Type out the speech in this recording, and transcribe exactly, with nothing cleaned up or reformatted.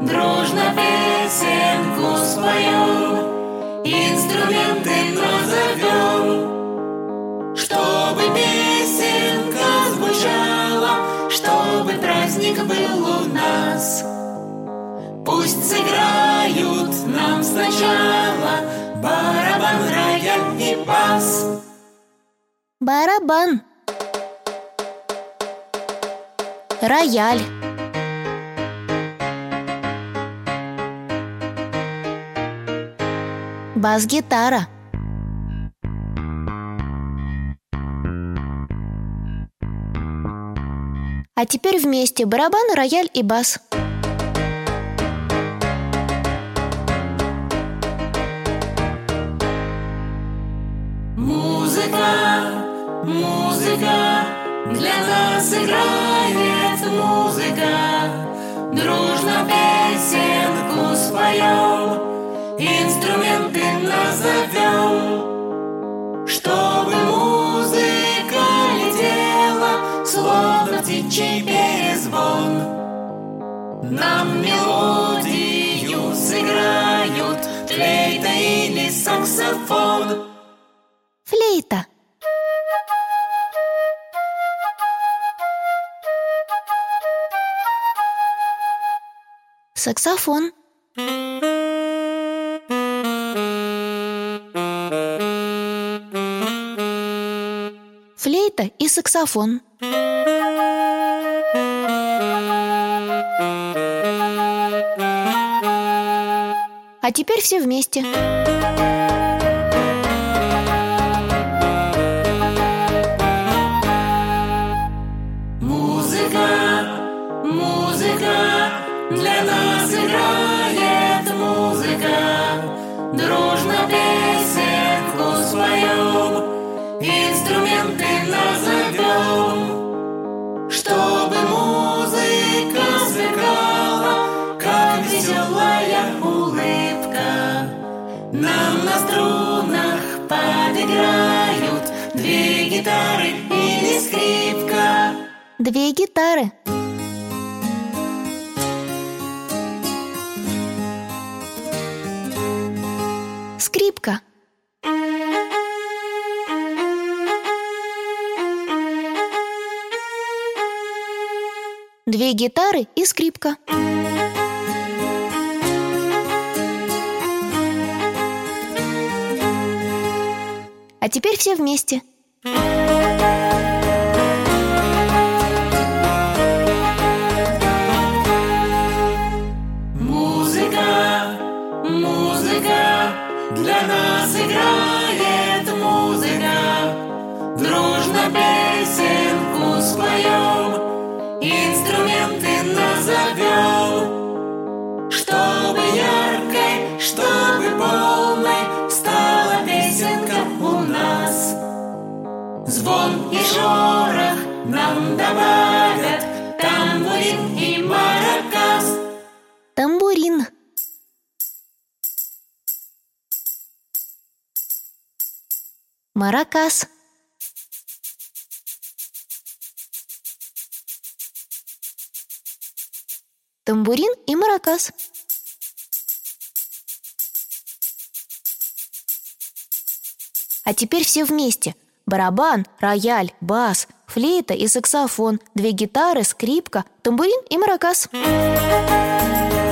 дружно песенку споем, инструменты назовем, чтобы песенка звучала, чтобы праздник был у нас. Пусть сыграют нам сначала барабан, рояль и бас. Барабан, рояль, бас-гитара, а теперь вместе барабан, рояль и бас. Музыка, музыка, для нас играет музыка. Дружно песенку споем, инструменты назовем, чтобы музыка летела, словно птичий перезвон. Нам мелодию сыграют флейта или саксофон. Флейта, саксофон, флейта и саксофон. А теперь все вместе. Музыка, для нас играет музыка. Дружно песенку споем, инструменты назовем, чтобы музыка сверкала, как веселая улыбка. Нам на струнах подыграют две гитары или скрипка. Две гитары, скрипка, две гитары и скрипка. А теперь все вместе. Музыка, музыка, для нас играет музыка. Дружно песенку споем, инструменты назовем, чтобы яркой, чтобы полной стала песенка у нас. Звон и шорох нам добавят тамбурин и маракас. Тамбурин, маракас, тамбурин и маракас. А теперь все вместе. Барабан, рояль, бас, флейта и саксофон, две гитары, скрипка, тамбурин и маракас.